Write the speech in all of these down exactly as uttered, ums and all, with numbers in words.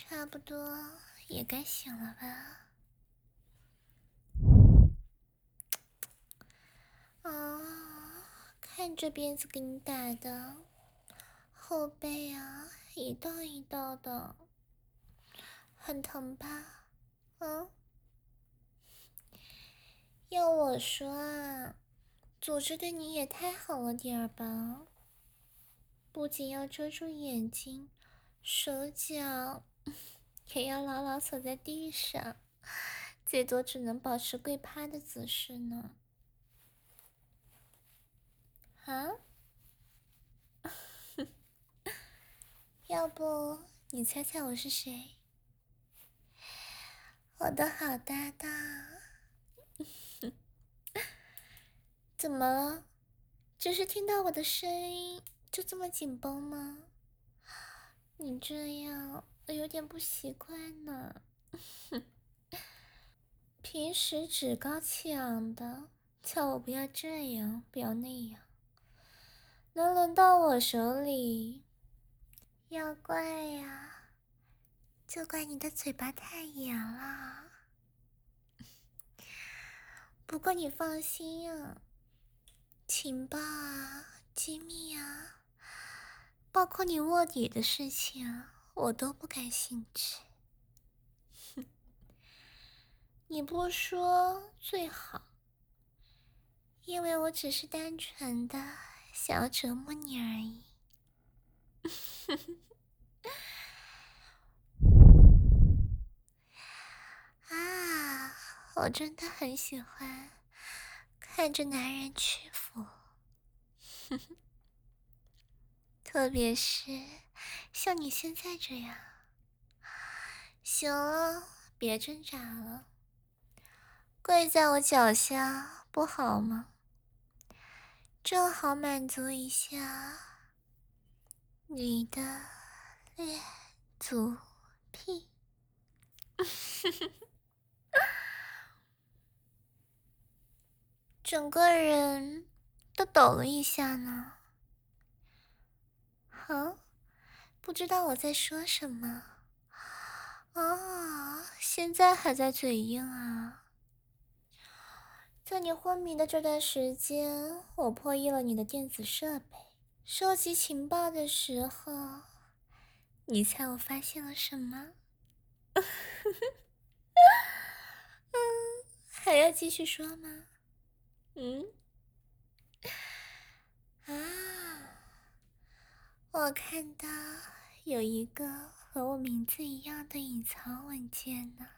差不多也该醒了吧？啊，看这鞭子给你打的，后背啊一道一道的，很疼吧？嗯，要我说啊，组织对你也太好了点儿吧？不仅要遮住眼睛，手脚也要牢牢锁在地上，最多只能保持跪趴的姿势呢。啊？要不你猜猜我是谁？我的好搭档。怎么了？只是听到我的声音就这么紧绷吗？你这样我有点不习惯呢。平时趾高气昂的，叫我不要这样，不要那样。能轮到我手里，要怪呀，就怪你的嘴巴太严了。不过你放心啊，情报啊，机密啊，包括你卧底的事情啊，我都不感兴趣。你不说最好，因为我只是单纯的想要折磨你而已。啊，我真的很喜欢看着男人屈服，特别是像你现在这样。行了，别挣扎了，跪在我脚下不好吗？正好满足一下你的恋足癖。整个人都抖了一下呢。哼，不知道我在说什么。啊，现在还在嘴硬啊。在你昏迷的这段时间，我破译了你的电子设备，收集情报的时候，你猜我发现了什么？嗯，还要继续说吗？嗯？啊，我看到有一个和我名字一样的隐藏文件呢。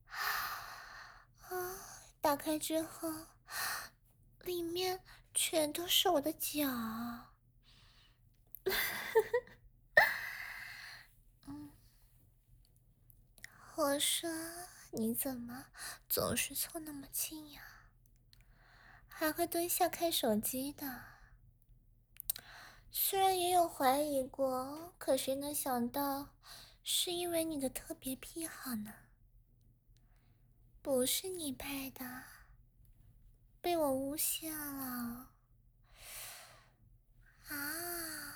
啊，打开之后，里面全都是我的脚。嗯，我说你怎么总是凑那么近呀？还会蹲下看手机的。虽然也有怀疑过，可谁能想到是因为你的特别癖好呢？不是你拍的，被我诬陷了。啊，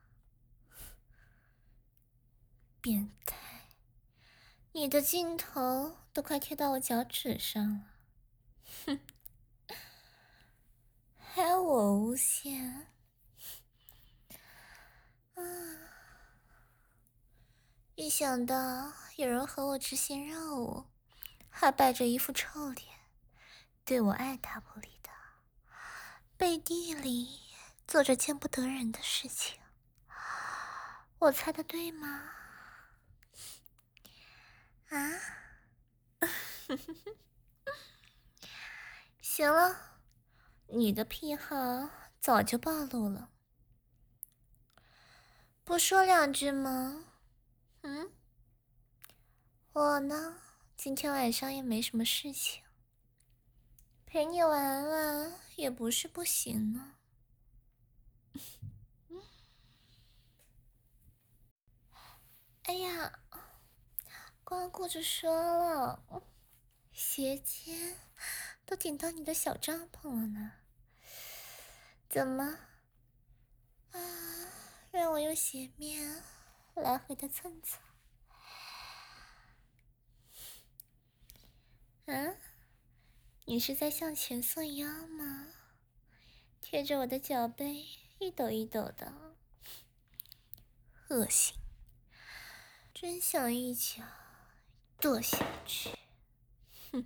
变态！你的镜头都快贴到我脚趾上了，哼，还要我诬陷？啊！一想到有人和我执行任务，还摆着一副臭脸，对我爱答不理的，背地里做着见不得人的事情，我猜的对吗？啊？行了，你的癖好早就暴露了，不说两句吗？嗯？我呢，今天晚上也没什么事情，陪你玩玩也不是不行呢。哎呀，光顾着说了，鞋尖都顶到你的小帐篷了呢。怎么啊？让我用鞋面来回的蹭蹭？ 啊？你是在向前缩腰吗？贴着我的脚背一抖一抖的，恶心！真想一脚跺下去。哼！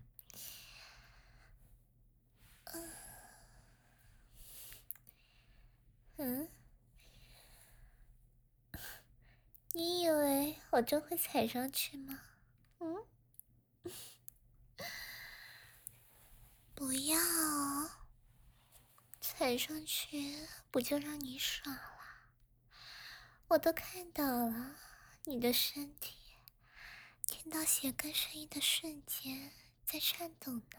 嗯？你以为我真会踩上去吗？嗯？不要哦，踩上去不就让你爽了？我都看到了，你的身体听到鞋跟声音的瞬间在颤抖呢。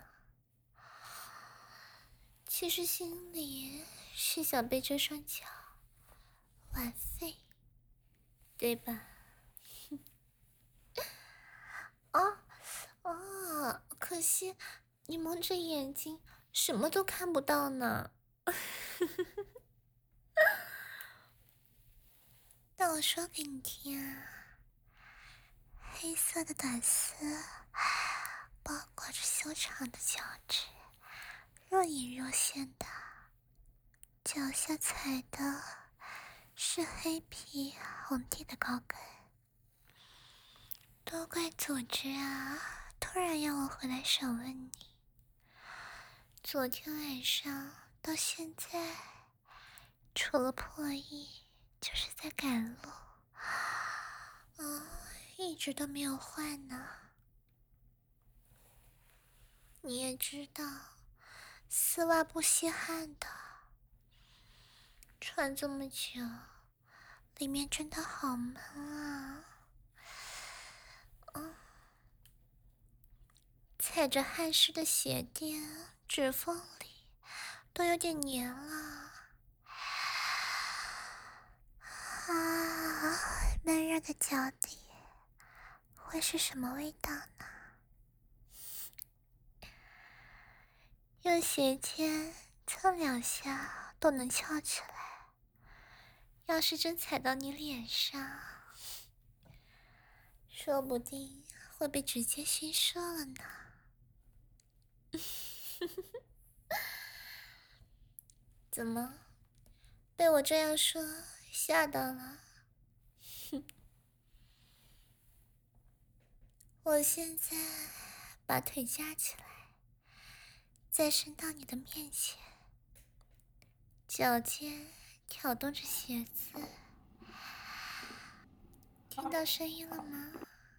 其实心里是想被这双脚玩废，对吧？哦哦，可惜你蒙着眼睛，什么都看不到呢。那我说给你听啊，黑色的短丝包裹着修长的脚趾，若隐若现的，脚下踩的是黑皮红地的高跟。多怪组织啊，突然要我回来审问你。昨天晚上到现在，除了破衣，就是在赶路，啊，一直都没有换呢。你也知道，丝袜不吸汗的，穿这么久，里面真的好闷啊。嗯，踩着汗湿的鞋垫，指缝里都有点黏了。啊，闷热的脚底会是什么味道呢？用鞋尖蹭两下都能翘起来，要是真踩到你脸上，说不定会被直接熏射了呢。怎么，被我这样说吓到了？我现在把腿架起来，再伸到你的面前，脚尖挑动着鞋子，听到声音了吗？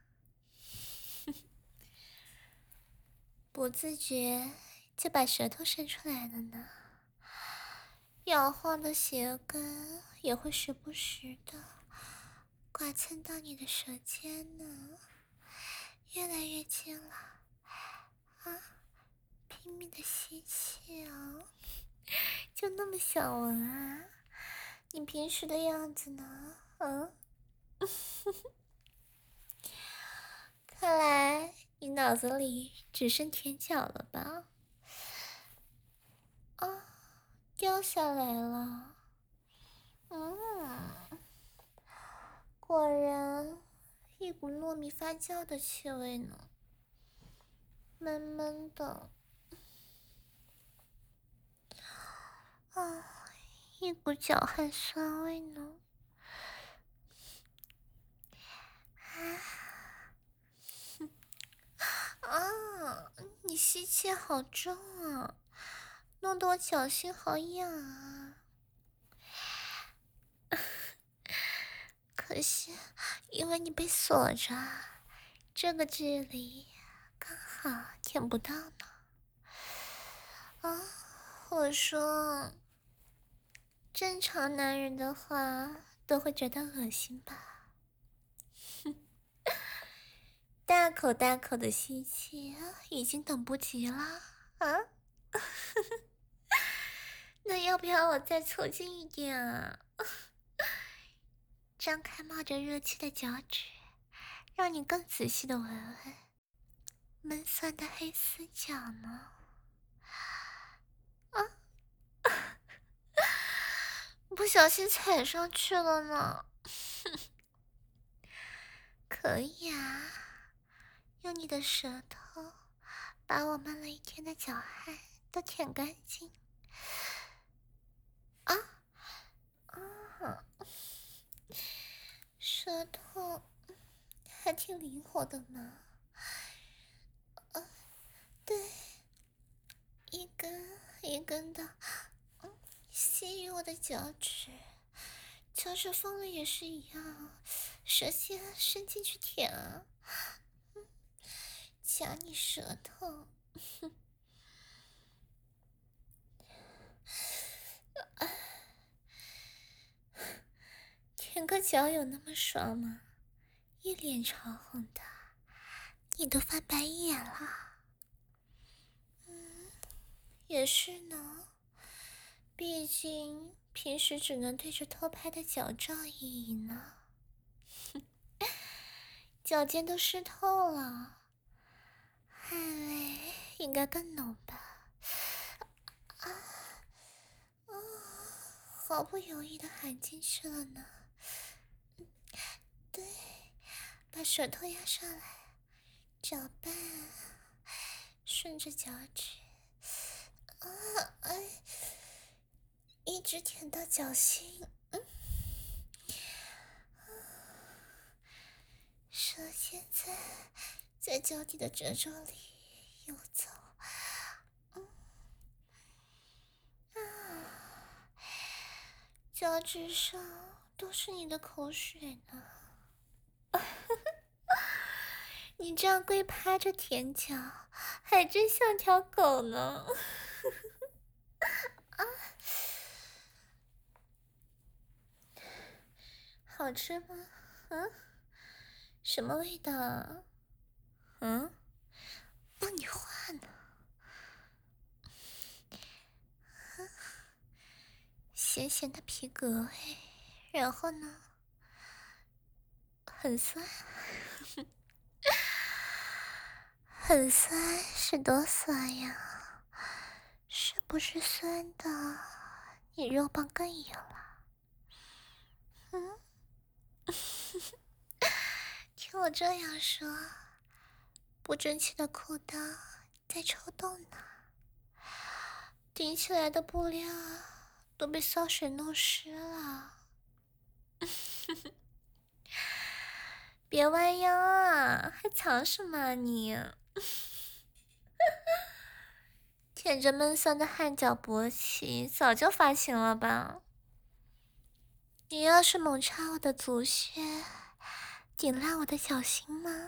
不自觉就把舌头伸出来了呢，摇晃的鞋跟也会时不时的刮蹭到你的舌尖呢，越来越近了啊！拼命的吸气哦，就那么想闻啊？你平时的样子呢？嗯？看来你脑子里只剩舔脚了吧？啊，掉下来了。嗯，果然一股糯米发酵的气味呢，闷闷的。啊，一股脚汗酸味呢。啊，你吸气好重啊，弄得我脚心好痒啊。可惜，因为你被锁着，这个距离刚好舔不到呢。啊，我说，正常男人的话都会觉得恶心吧？哼，大口大口的吸气，已经等不及了啊！那要不要我再凑近一点啊？张开冒着热气的脚趾，让你更仔细的闻闻闷酸的黑丝脚呢。啊！不小心踩上去了呢。可以啊，用你的舌头把我闷了一天的脚汗都舔干净。啊啊！舌头还挺灵活的嘛。呃，对，一根一根的，嗯，吸吮我的脚趾，脚趾缝里也是一样，舌尖伸进去舔啊，嗯，夹你舌头。舔个脚有那么爽吗？一脸潮红的，你都翻白眼了。嗯，也是呢，毕竟平时只能对着偷拍的脚照意淫呢。脚尖都湿透了，汗味应该更浓吧？啊啊！毫不犹豫的含进去了呢。对，把舌头压上来，搅拌，顺着脚趾，啊，哎，一直舔到脚心，嗯，舌尖在在脚底的褶皱里游走，嗯，啊，脚趾上都是你的口水呢。你这样跪趴着舔脚，还真像条狗呢。啊，好吃吗？嗯，什么味道啊？嗯，帮你画呢。咸咸的皮革味，然后呢？很酸，很酸是多酸呀？是不是酸的？你肉棒更硬了。嗯，听我这样说，不争气的裤裆在抽动呢，顶起来的布料都被骚水弄湿了。别弯腰啊，还藏什么啊你？舔着闷酸的汗脚勃起，早就发情了吧？你要是猛插我的足穴，顶烂我的脚心吗？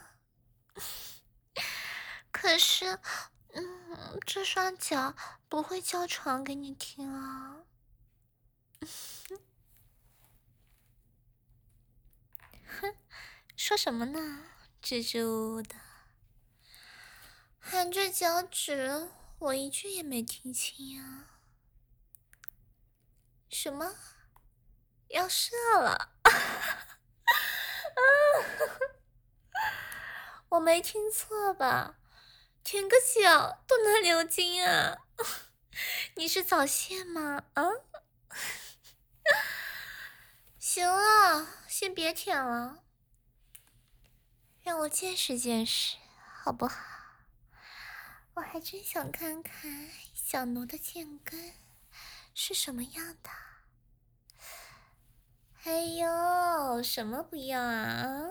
可是，嗯，这双脚不会叫床给你听啊。哼，说什么呢，支支吾吾的，含着脚趾，我一句也没听清啊。什么？要射了？我没听错吧？舔个脚都能流精啊？你是早泄吗？啊？行了，先别舔了，让我见识见识，好不好？我还真想看看小奴的剑根是什么样的。哎呦，什么不要啊？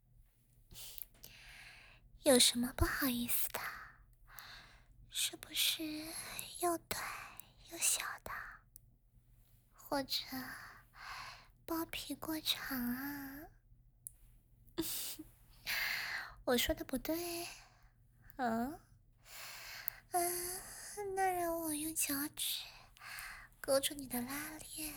有什么不好意思的？是不是又短又小的？或者包皮过长啊？我说的不对，嗯、啊，嗯，那让我用脚趾勾住你的拉链。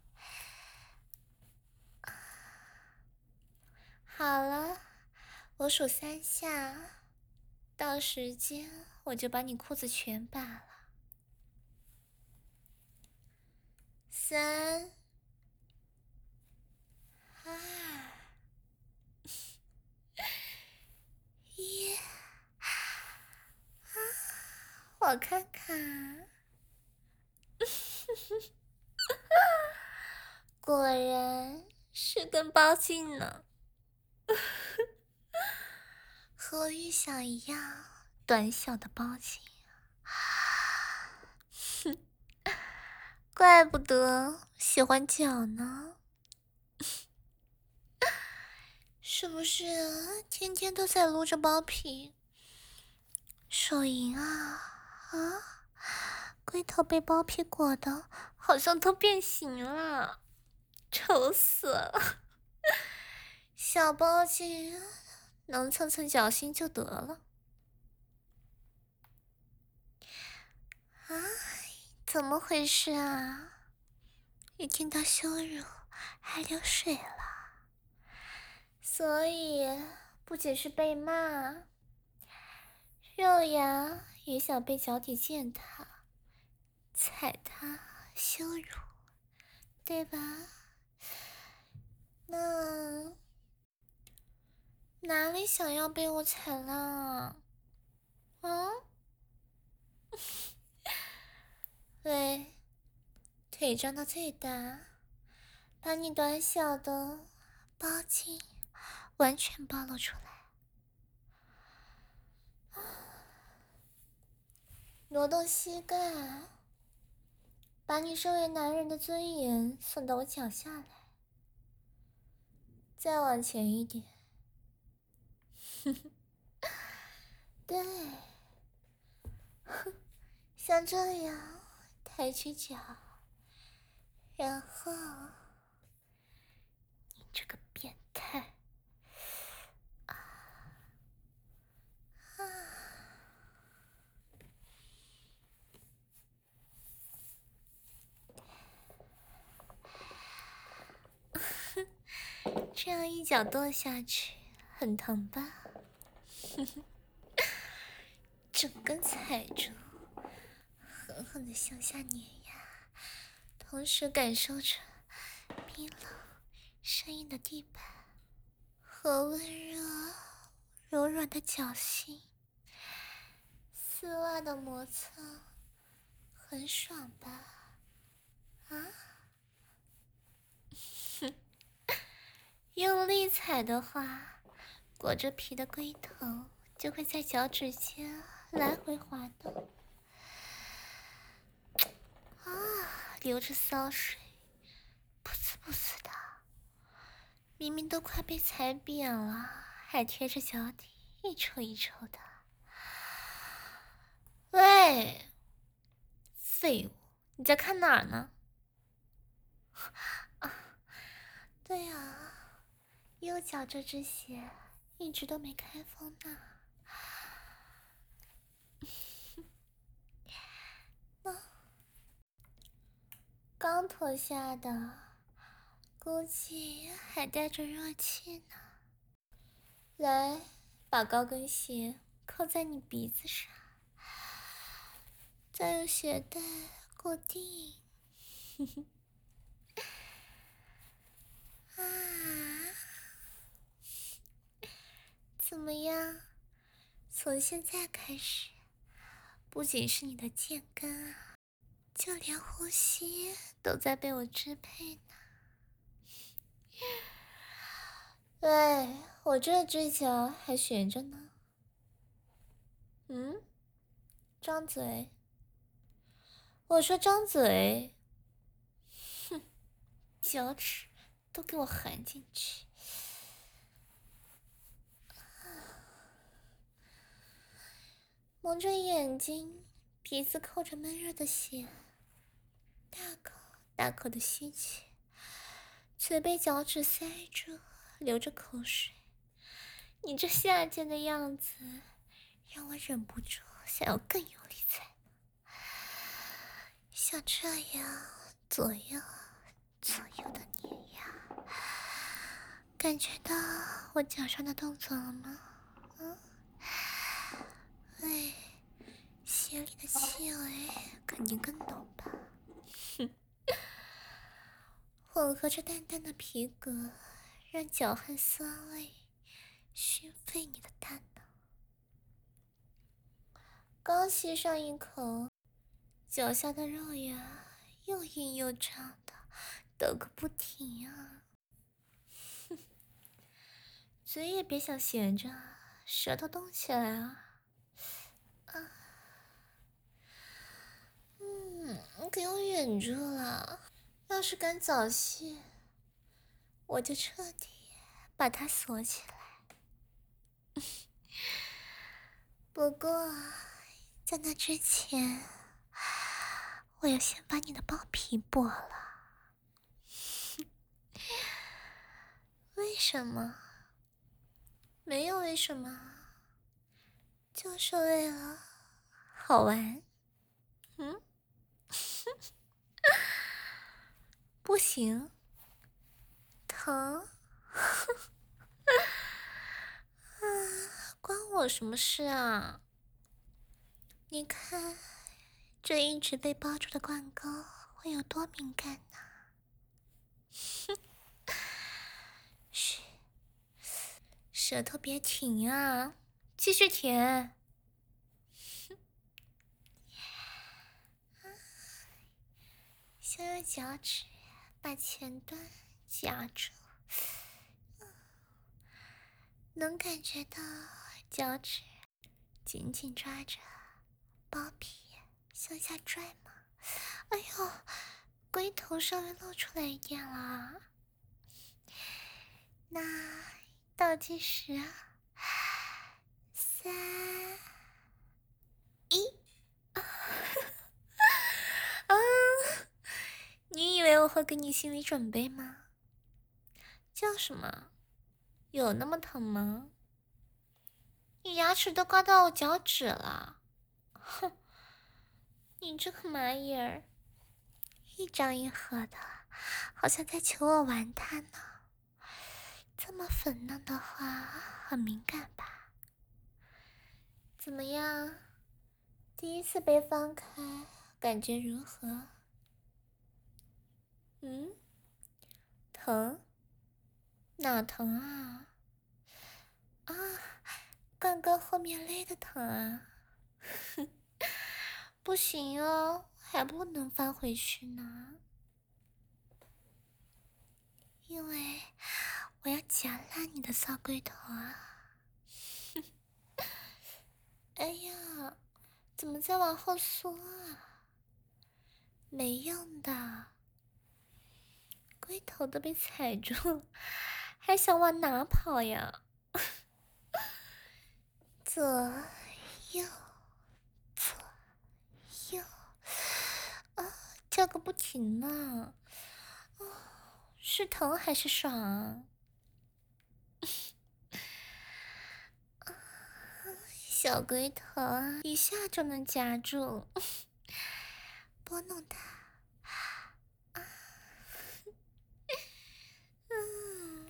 好了，我数三下，到时间我就把你裤子全扒了。三、二、一，啊，我看看，果然是根包茎呢，和我预想一样， 短小的包茎。哼，怪不得喜欢脚呢，是不是天天都在撸着包皮？手淫啊啊！龟头被包皮裹的，好像都变形了，丑死了！小包茎能蹭蹭脚心就得了。啊，怎么回事啊？一听到羞辱还流水了，所以不仅是被骂，肉芽也想被脚底践踏、踩踏、羞辱，对吧？那哪里想要被我踩了？嗯？喂，腿张到最大，把你短小的包茎完全暴露出来。挪动膝盖，把你身为男人的尊严送到我脚下来，再往前一点。对，像这样抬起脚，然后你这个变态啊啊！这样一脚跺下去，很疼吧？整根踩住，狠狠的向下碾压，同时感受着冰冷、生硬的地板和温热、柔软的脚心，丝袜的磨蹭，很爽吧？啊？哼，用力踩的话，裹着皮的龟头就会在脚趾间来回滑动。啊，流着骚水，噗呲噗呲的，明明都快被踩扁了，还贴着脚底一抽一抽的。喂，废物，你在看哪儿呢？啊，对啊，右脚这只鞋一直都没开封呢。那刚脱下的，估计还带着热气呢。来，把高跟鞋扣在你鼻子上，再用鞋带固定。啊，怎么样？从现在开始，不仅是你的贱根啊，就连呼吸都在被我支配呢。喂，我这只脚还悬着呢。嗯？张嘴。我说张嘴。哼，脚趾都给我含进去。蒙着眼睛，鼻子扣着闷热的血，大口大口的吸气，嘴被脚趾塞住，流着口水。你这下贱的样子，让我忍不住想要更用力踩。像这样左右左右的碾压，感觉到我脚上的动作了吗？嗯，喂，鞋里的气味肯定更浓吧？哼，混合着淡淡的皮革，让脚汗酸味熏沸你的大脑。刚吸上一口，脚下的肉呀又硬又胀的，抖个不停啊！哼，嘴也别想闲着，舌头动起来啊！ 给我忍住了！要是敢早泄，我就彻底把它锁起来。不过，在那之前，我要先把你的包皮剥了。为什么？没有为什么，就是为了好玩。嗯，不行，疼。啊，关我什么事啊？你看，这一直被包住的冠沟会有多敏感呢？哼，嘘，舌头别停啊，继续舔。先用脚趾把前端夹住，能感觉到脚趾紧紧抓着包皮向下拽吗？哎呦，龟头稍微露出来一点了。那倒计时啊，三一啊！你以为我会给你心理准备吗？叫什么？有那么疼吗？你牙齿都刮到我脚趾了！哼，你这个蚂蚁儿，一张一合的，好像在求我玩它呢。这么粉嫩的话，很敏感吧？怎么样？第一次被放开，感觉如何？嗯？疼？哪疼啊？啊，冠沟后面勒的疼啊！不行哦，还不能放回去呢，因为我要夹烂你的骚龟头啊！哎呀，怎么在往后缩啊？没用的，龟头都被踩住了，还想往哪跑呀？左右左右啊，叫个不停呢！哦，是疼还是爽啊？小龟头啊，一下就能夹住，拨弄它。啊，嗯，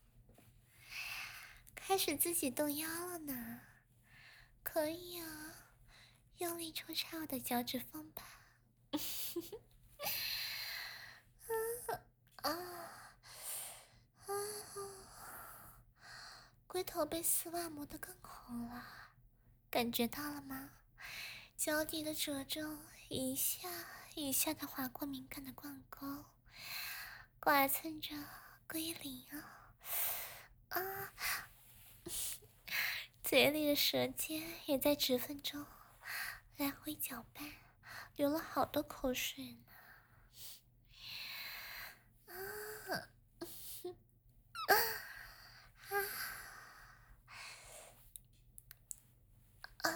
开始自己动腰了呢，可以啊，用力抽插我的脚趾缝吧。啊啊！龟头被丝袜磨得更红了，感觉到了吗？脚底的褶皱一下一下的划过敏感的冠沟，刮蹭着龟鳞啊啊！嘴里的舌尖也在指缝中来回搅拌，流了好多口水呢。啊！啊！啊！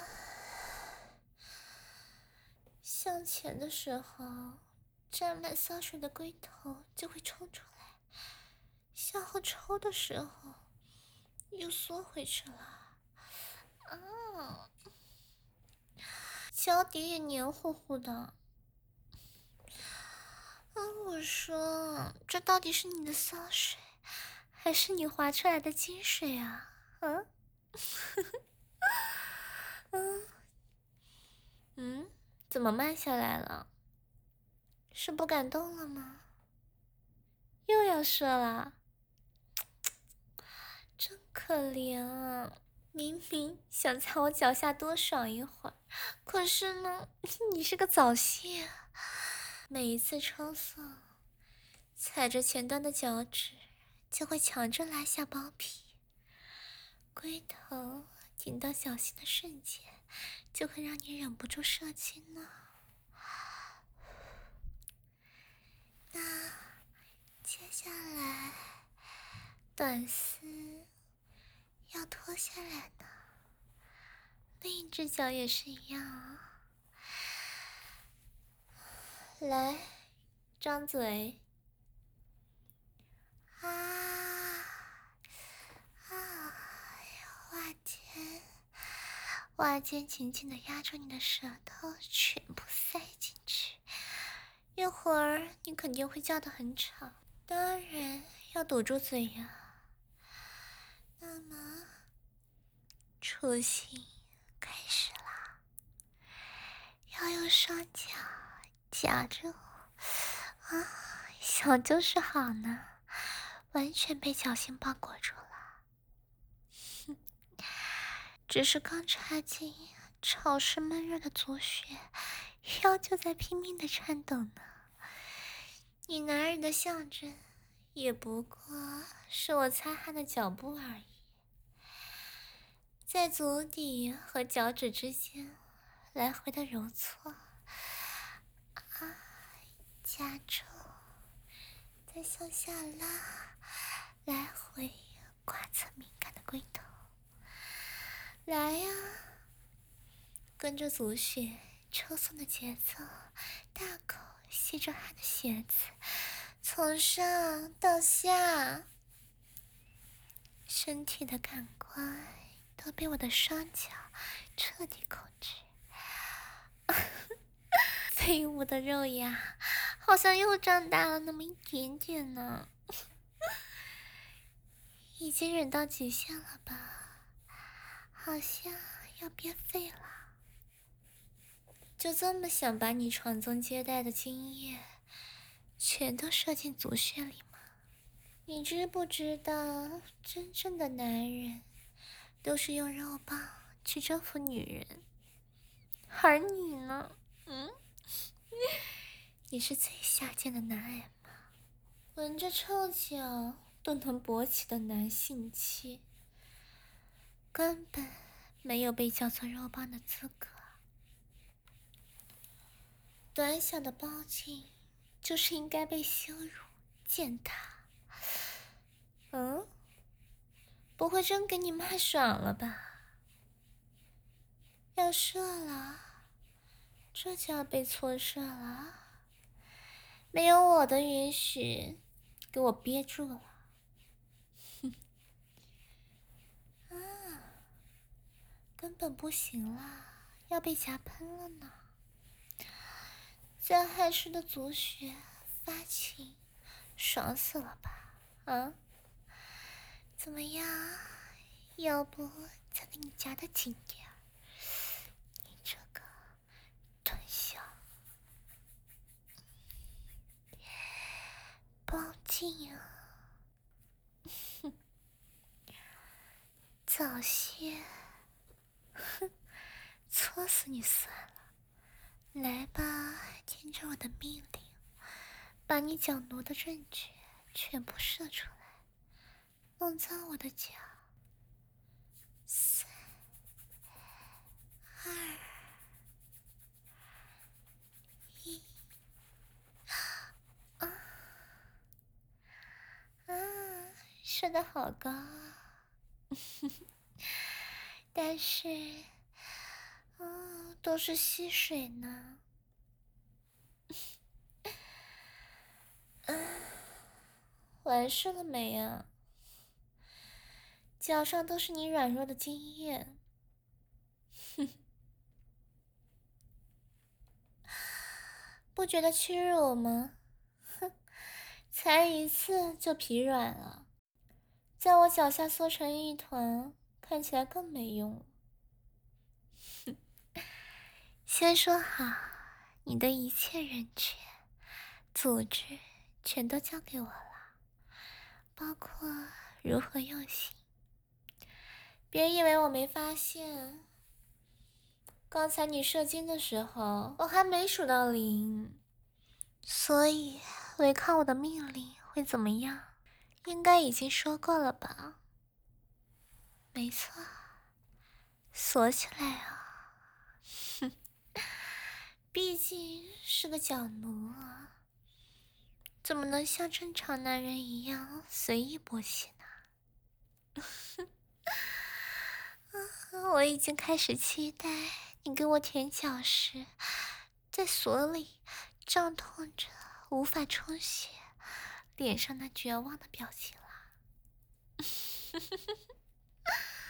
向前的时候，沾满骚水的龟头就会冲出来；向后抽的时候，又缩回去了。啊！脚底也黏糊糊的。啊！我说，这到底是你的骚水，还是你滑出来的金水啊？啊？嗯嗯，怎么慢下来了？是不敢动了吗？又要射了？真可怜啊！明明想在我脚下多爽一会儿，可是呢，你是个早泄啊。每一次抽送，踩着前端的脚趾，就会强制拉下包皮，龟头顶到脚心的瞬间，就会让你忍不住射精呢。 接下来，短丝要脱下来呢，另一只脚也是一样啊。来，张嘴。啊啊！袜尖，袜尖紧紧的压住你的舌头，全部塞进去。一会儿你肯定会叫得很吵，当然要堵住嘴呀。那么，出戏开始啦！要用双脚夹住，啊，小就是好呢，完全被脚心包裹住了。哼，只是刚插进潮湿闷热的足穴，腰就在拼命的颤抖呢。你男人的象征，也不过是我擦汗的脚步而已，在足底和脚趾之间来回的揉搓，啊，夹住，再向下拉，来回刮蹭敏感的龟头。来呀，跟着足穴抽送的节奏，大口吸着他的鞋子，从上到下，身体的感官都被我的双脚彻底控制。废物的肉呀，好像又长大了那么一点点呢。已经忍到极限了吧？好像要憋废了。就这么想把你传宗接代的精液全都射进足穴里吗？你知不知道，真正的男人都是用肉棒去征服女人，而你呢？嗯，你是最下贱的男人吗？闻着臭脚都能勃起的男性气，根本没有被叫做肉棒的资格。短小的包茎就是应该被羞辱践踏。嗯，不会真给你卖爽了吧？要射了，这就要被错射了。没有我的允许，给我憋住了。哼，啊，根本不行啦，要被夹喷了呢。在害湿的足穴发情，爽死了吧？啊？怎么样？要不再给你夹得紧点儿？你这个短小包茎啊！哼，早些，哼，搓死你算了。来吧，听着我的命令，把你脚奴的证据全部射出来，弄脏我的脚。三、二、一，啊啊，射得好高啊！但是，嗯，都是溪水呢。嗯，完事了没啊？脚上都是你软弱的精液。哼，不觉得屈辱吗？哼，才一次就疲软了，在我脚下缩成一团，看起来更没用了。哼，先说好，你的一切人权、组织全都交给我了，包括如何用刑。别以为我没发现，刚才你射精的时候，我还没数到零，所以违抗我的命令会怎么样？应该已经说过了吧？没错，锁起来啊！哼，毕竟是个脚奴啊， 怎么能像正常男人一样随意勃起呢？我已经开始期待你给我舔脚时，在锁里胀痛着无法充血，脸上那绝望的表情了。